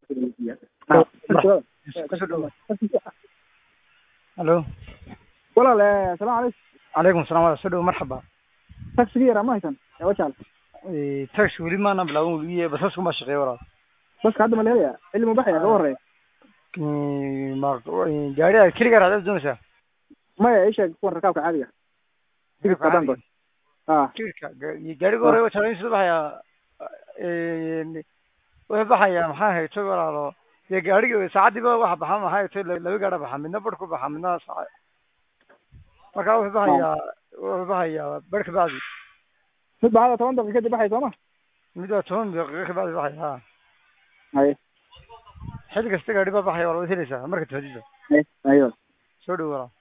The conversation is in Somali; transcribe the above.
الو ولا السلام عليكم. عليكم السلام ورحمة الله مرحبا. تاكسي يا ماهيتن يا وجال تاكسي ولي ما نبلا ولي بس اسكو ما شقي ورا بس هذا ما ليه اللي مباح يا غوري ما جاري كل جار هذا زونسا ما ايش يكون ركابك عاديه كيف كدان كيركا جاري غوري وشالين سبحا يا وبحيا maxaa hayto walaalo ee gaariga saacadiiba waxa baxan maxaa hayto laba gaar baxan midna barku baxan midna saac marka wuxuu baxaya barka baadi mid baa 10 daqiiqo kadib baxay Soomaa mid 10 daqiiqo baadi baxaya hay xilli kasta gaari ba baxaya wala wadileysa marka tawdiida ayo soo dhawaada